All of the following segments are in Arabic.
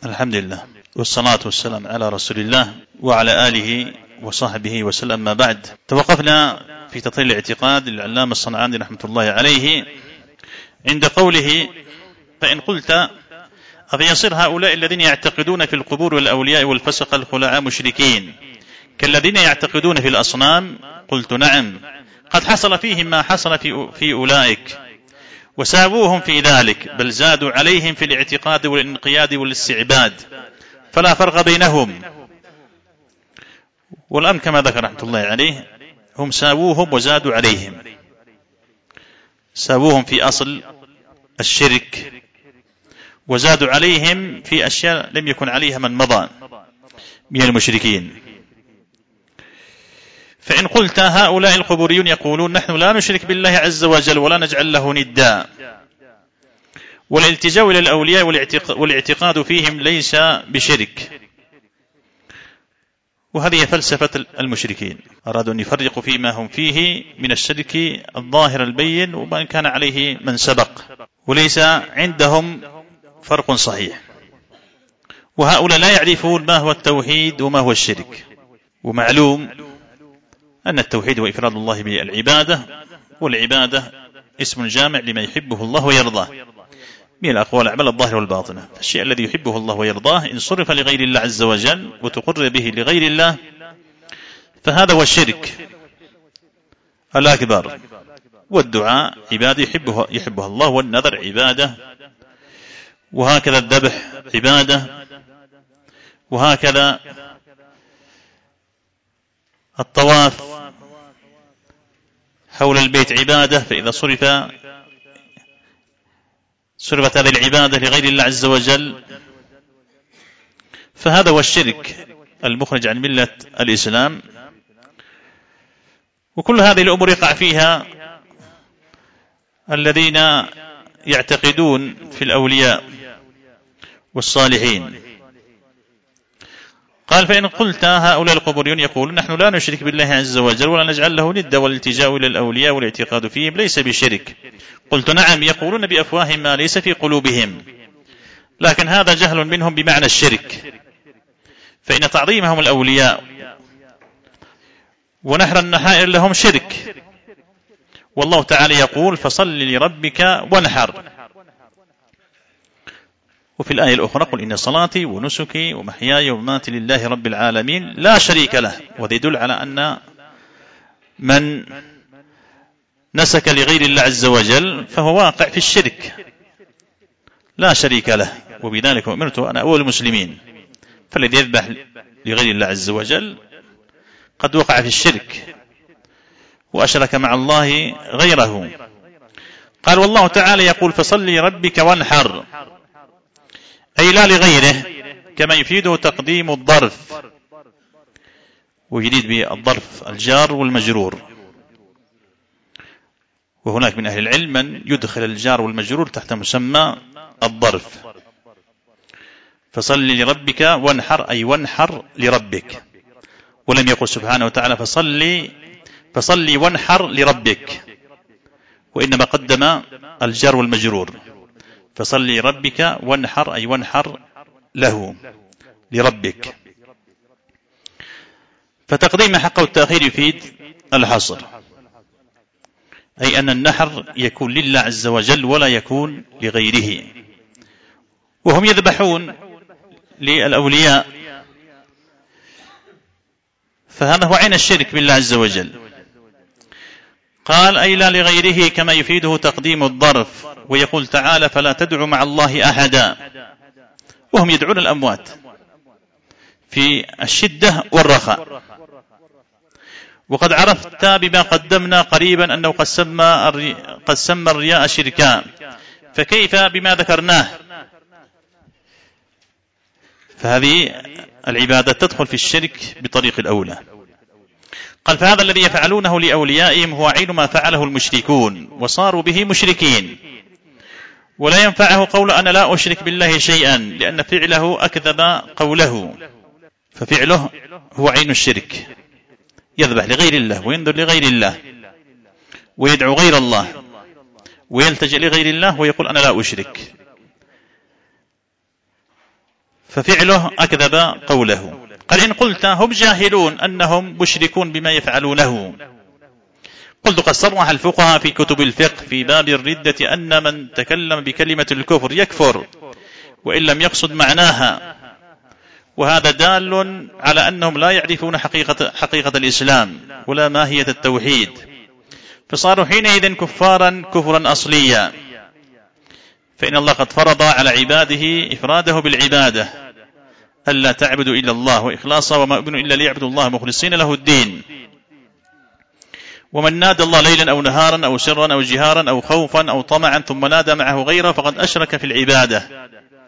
الحمد لله والصلاة والسلام على رسول الله وعلى آله وصحبه وسلم. ما بعد، توقفنا في تطهير الاعتقاد للعلامة الصنعاني رحمة الله عليه عند قوله: فإن قلت أفيصير هؤلاء الذين يعتقدون في القبور والأولياء والفسق الخلعاء مشركين كالذين يعتقدون في الأصنام؟ قلت: نعم، قد حصل فيهم ما حصل في أولئك وساووهم في ذلك، بل زادوا عليهم في الاعتقاد والانقياد والاستعباد، فلا فرق بينهم. والأمر كما ذكر رحمة الله عليه، هم ساووهم وزادوا عليهم. ساووهم في أصل الشرك، وزادوا عليهم في أشياء لم يكن عليها من مضى من المشركين. فإن قلت هؤلاء القبوريون يقولون: نحن لا نشرك بالله عز وجل ولا نجعل له ندا، والالتجاء إلى الأولياء والاعتقاد فيهم ليس بشرك. وهذه فلسفة المشركين، أرادوا أن يفرقوا فيما هم فيه من الشرك الظاهر البين وما كان عليه من سبق، وليس عندهم فرق صحيح. وهؤلاء لا يعرفون ما هو التوحيد وما هو الشرك. ومعلوم أن التوحيد هو إفراد الله بالعبادة، والعبادة اسم جامع لما يحبه الله ويرضاه من الأقوال والأعمال الظاهرة والباطنة. الشيء الذي يحبه الله ويرضاه إن صرف لغير الله عز وجل وتقر به لغير الله فهذا هو الشرك الأكبر. والدعاء عبادة يحبها الله، والنذر عبادة، وهكذا الذبح عبادة، وهكذا الطواف حول البيت عبادة. فإذا صرفت هذه العبادة لغير الله عز وجل فهذا هو الشرك المخرج عن ملة الإسلام. وكل هذه الأمور يقع فيها الذين يعتقدون في الأولياء والصالحين. قال: فإن قلت هؤلاء القبوريون يقولون: نحن لا نشرك بالله عز وجل ولا نجعل له ندا، والالتجاء إلى الأولياء والاعتقاد فيهم ليس بشرك. قلت: نعم، يقولون بأفواههم ما ليس في قلوبهم، لكن هذا جهل منهم بمعنى الشرك، فإن تعظيمهم الأولياء ونحر النحائر لهم شرك، والله تعالى يقول: فصل لربك وانحر. وفي الآية الأخرى: قل إن صلاتي ونسكي ومحياي ومماتي لله رب العالمين لا شريك له. وهذا يدل على أن من نسك لغير الله عز وجل فهو واقع في الشرك لا شريك له، وبذلك أمرت أنا أول المسلمين. فالذي يذبح لغير الله عز وجل قد وقع في الشرك وأشرك مع الله غيره. قال: والله تعالى يقول: فصل لربك وانحر، أي لا لغيره، كما يفيده تقديم الظرف، ويريد بالظرف الجار والمجرور. وهناك من أهل العلم من يدخل الجار والمجرور تحت مسمى الظرف. فصل لربك وانحر، أي وانحر لربك، ولم يقل سبحانه وتعالى فصل وانحر لربك، وإنما قدم الجار والمجرور. فصل لربك وانحر، أي وانحر له لربك. فتقديم حقه والتأخير يفيد الحصر، أي أن النحر يكون لله عز وجل ولا يكون لغيره. وهم يذبحون للأولياء، فهذا هو عين الشرك بالله عز وجل. قال: أي لا لغيره، كما يفيده تقديم الظرف. ويقول تعالى: فلا تدعوا مع الله أحدا. وهم يدعون الأموات في الشدة والرخاء. وقد عرفت بما قدمنا قريبا أنه قد سمى الرياء شركا، فكيف بما ذكرناه؟ فهذه العبادة تدخل في الشرك بطريق الأولى. قال: فهذا الذي يفعلونه لأوليائهم هو عين ما فعله المشركون وصاروا به مشركين، ولا ينفعه قول أنا لا أشرك بالله شيئا، لأن فعله أكذب قوله. ففعله هو عين الشرك، يذبح لغير الله وينذر لغير الله ويدعو غير الله ويلتجئ لغير الله ويقول أنا لا أشرك. ففعله أكذب قوله. قال إن قلت هم جاهلون أنهم مشركون بما يفعلونه، قلت قد صرح الفقهاء في كتب الفقه في باب الردة أن من تكلم بكلمة الكفر يكفر وإن لم يقصد معناها، وهذا دال على أنهم لا يعرفون حقيقة الإسلام ولا ماهية التوحيد، فصاروا حينئذ كفارا كفرا أصليا، فإن الله قد فرض على عباده إفراده بالعبادة، ألا تعبدوا إلا الله وإخلاصا وما أمروا إلا ليعبدوا الله مخلصين له الدين. ومن نادى الله ليلا أو نهارا أو سرا أو جهارا أو خوفا أو طمعا ثم نادى معه غيره فقد أشرك في العبادة،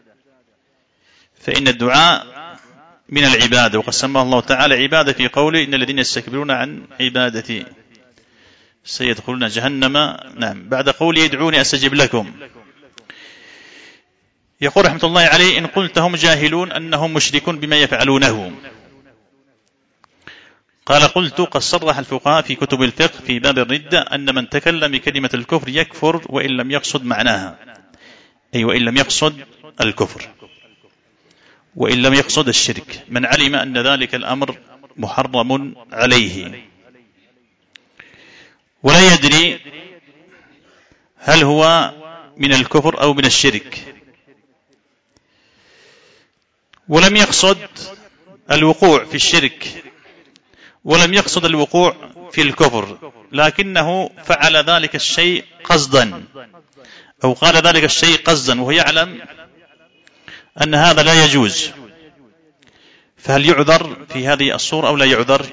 فإن الدعاء من العبادة، وقد سماه الله تعالى عبادة في قوله إن الذين يستكبرون عن عبادتي سيدخلون جهنم. نعم، بعد قوله يدعوني أستجب لكم. يقول رحمة الله عليه إن قلت هم جاهلون أنهم مشركون بما يفعلونه، قال قلت قد صرح الفقهاء في كتب الفقه في باب الردة أن من تكلم بكلمة الكفر يكفر وإن لم يقصد معناها، أي وإن لم يقصد الكفر وإن لم يقصد الشرك، من علم أن ذلك الأمر محرم عليه ولا يدري هل هو من الكفر أو من الشرك، ولم يقصد الوقوع في الشرك ولم يقصد الوقوع في الكفر، لكنه فعل ذلك الشيء قصدا أو قال ذلك الشيء قصدا وهو يعلم أن هذا لا يجوز، فهل يعذر في هذه الصورة أو لا يعذر؟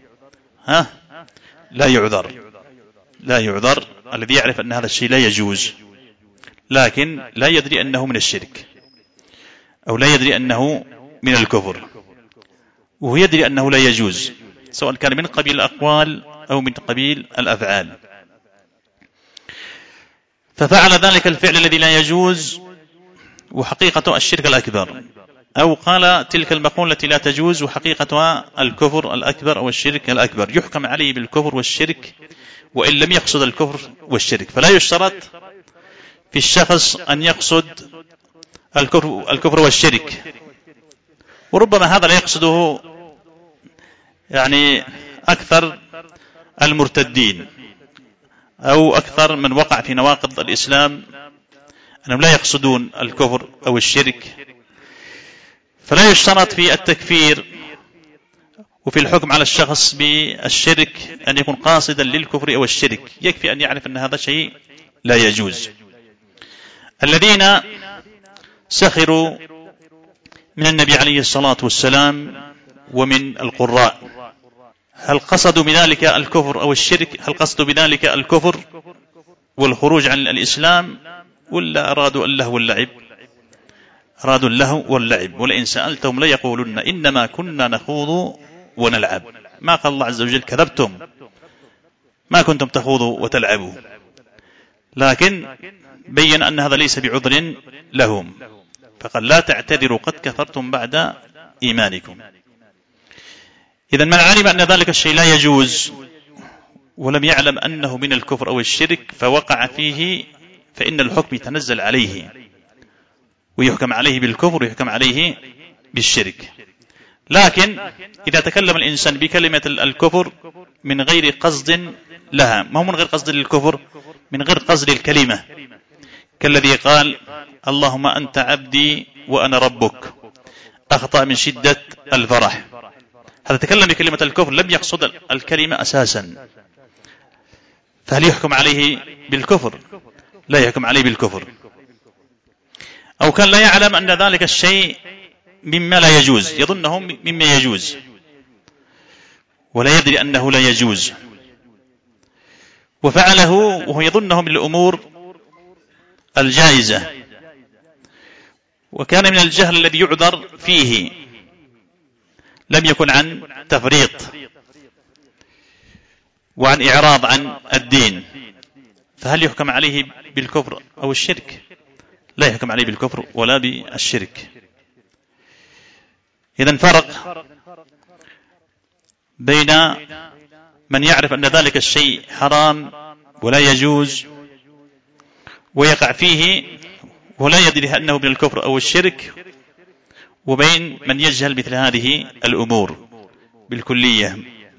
لا يعذر الذي يعرف أن هذا الشيء لا يجوز لكن لا يدري أنه من الشرك أو لا يدري أنه من الكفر، وهو يدري أنه لا يجوز سواء كان من قبيل الأقوال أو من قبيل الأفعال، ففعل ذلك الفعل الذي لا يجوز وحقيقة الشرك الأكبر، أو قال تلك المقولة التي لا تجوز وحقيقتها الكفر الأكبر أو الشرك الأكبر، يحكم عليه بالكفر والشرك وإن لم يقصد الكفر والشرك. فلا يشترط في الشخص أن يقصد الكفر والشرك، وربما هذا لا يقصده يعني أكثر المرتدين أو أكثر من وقع في نواقض الإسلام أنهم لا يقصدون الكفر أو الشرك، فلا يشترط في التكفير وفي الحكم على الشخص بالشرك أن يكون قاصدا للكفر أو الشرك، يكفي أن يعرف أن هذا شيء لا يجوز. الذين سخروا من النبي عليه الصلاة والسلام ومن القراء هل قصدوا بذلك الكفر أو الشرك؟ هل قصدوا بذلك الكفر والخروج عن الإسلام ولا أرادوا اللهو واللعب؟ أرادوا اللهو واللعب، ولئن سألتهم ليقولن إنما كنا نخوض ونلعب. ما قال الله عز وجل كذبتم، ما كنتم تخوضوا وتلعبوا، لكن بين أن هذا ليس بعذر لهم، فقال لا تعتذروا قد كفرتم بعد إيمانكم. إذن من علم أن ذلك الشيء لا يجوز ولم يعلم أنه من الكفر أو الشرك فوقع فيه، فإن الحكم يتنزل عليه ويحكم عليه بالكفر ويحكم عليه بالشرك. لكن إذا تكلم الإنسان بكلمة الكفر من غير قصد لها، ما هو من غير قصد للكفر، من غير قصد الكلمة، كالذي قال اللهم أنت عبدي وأنا ربك، أخطأ من شدة الفرح، هذا تكلم بكلمة الكفر لم يقصد الكلمة أساسا، فهل يحكم عليه بالكفر؟ لا يحكم عليه بالكفر. أو كان لا يعلم أن ذلك الشيء مما لا يجوز، يظنه مما يجوز ولا يدري أنه لا يجوز، وفعله وهو يظنه من الأمور الجائزة، وكان من الجهل الذي يعذر فيه، لم يكن عن تفريط وعن إعراض عن الدين، فهل يحكم عليه بالكفر أو الشرك؟ لا يحكم عليه بالكفر ولا بالشرك. إذن فرق بين من يعرف أن ذلك الشيء حرام ولا يجوز ويقع فيه ولا يدري أنه من الكفر أو الشرك، وبين من يجهل مثل هذه الأمور بالكلية،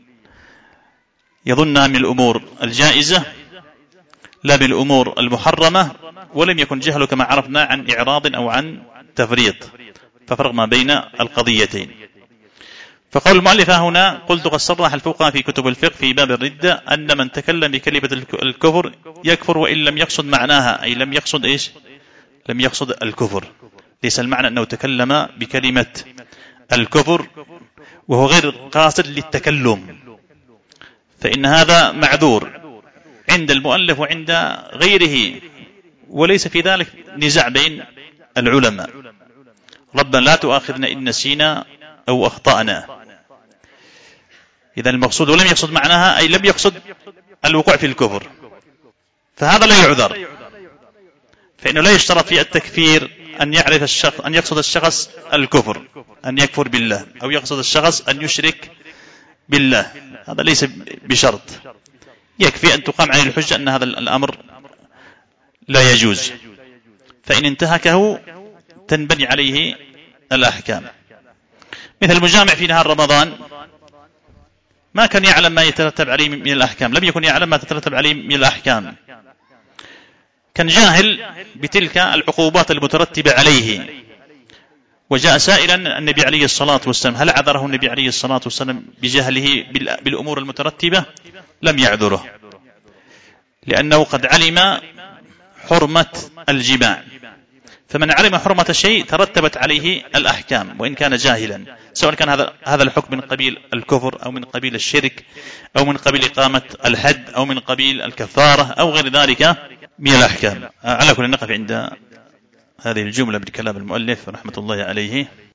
يظنها من الأمور الجائزة لا بالأمور المحرمة، ولم يكن جهله كما عرفنا عن إعراض أو عن تفريط، ففرق ما بين القضيتين. فقول المؤلف هنا: قلت قد صرح الفقهاء في كتب الفقه في باب الردة أن من تكلم بكلمة الكفر يكفر وإن لم يقصد معناها، أي لم يقصد إيش؟ لم يقصد الكفر، ليس المعنى أنه تكلم بكلمة الكفر وهو غير قاصد للتكلم، فإن هذا معذور عند المؤلف وعند غيره، وليس في ذلك نزاع بين العلماء. ربنا لا تؤاخذنا إن نسينا أو أخطأنا، إذا المقصود ولم يقصد معناها أي لم يقصد الوقوع في الكفر، فهذا لا يعذر، فإنه لا يشترط في التكفير أن يعرف الشخص، أن يقصد الشخص الكفر، أن يكفر بالله، أو يقصد الشخص أن يشرك بالله، هذا ليس بشرط، يكفي أن تقام عليه الحجة أن هذا الأمر لا يجوز، فإن انتهكه تنبني عليه الأحكام. مثل المجامع في نهار رمضان ما كان يعلم ما يترتب عليه من الأحكام، لم يكن يعلم ما تترتب عليه من الأحكام، كان جاهل بتلك العقوبات المترتبة عليه، وجاء سائلا النبي عليه الصلاة والسلام، هل عذره النبي عليه الصلاة والسلام بجهله بالأمور المترتبة؟ لم يعذره، لأنه قد علم حرمة الجماع، فمن علم حرمة شيء ترتبت عليه الأحكام وإن كان جاهلا، سواء كان هذا الحكم من قبيل الكفر أو من قبيل الشرك أو من قبيل إقامة الحد أو من قبيل الكفارة أو غير ذلك من الأحكام. على كل نقف عند هذه الجملة بكلام المؤلف رحمة الله عليه.